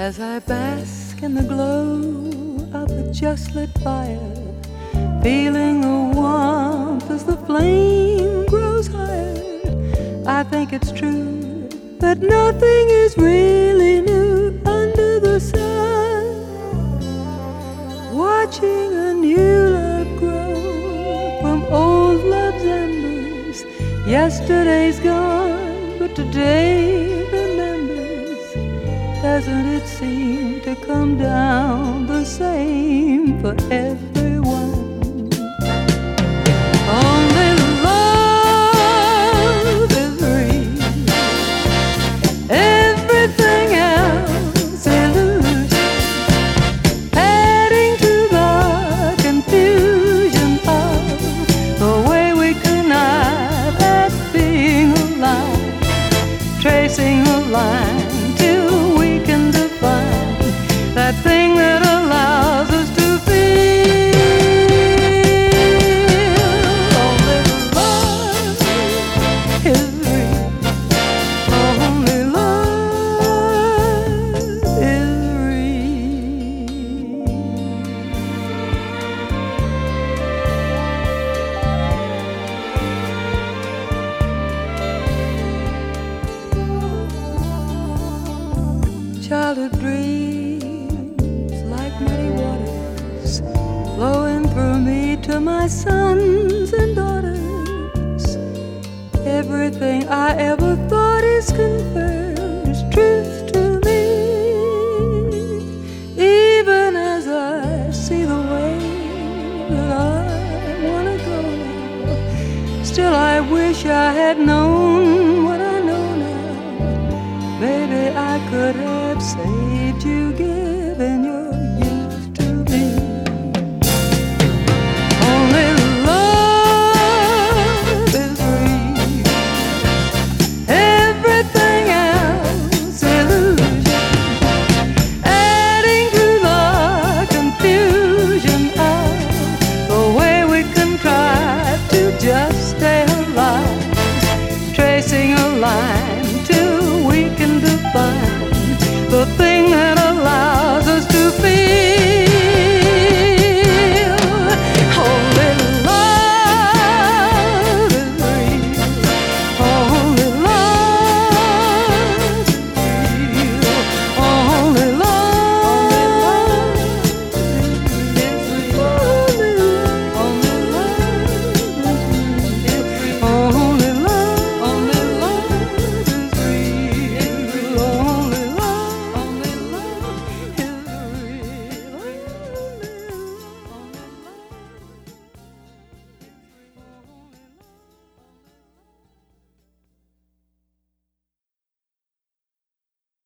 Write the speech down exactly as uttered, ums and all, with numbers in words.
As I bask in the glow of the just lit fire, feeling the warmth as the flame grows higher, I think it's true that nothing is really new under the sun. Watching a new love grow from old love's embers. Yesterday's gone, but today remembers. Doesn't it seem to come down the same for everyone? Only love is real. Everything else illusion, adding to the confusion of the way we connive at being alive, tracing a line till we can define that thing that allows us to feel. Only love is real. Only love is real. Childhood dreams like muddy waters flowing through me to my sons and daughters. Everything I ever thought is confirmed is truth to me. Even as I see the way that I wanna go now, still I wish I had known what I know now. Maybe I could have saved you again.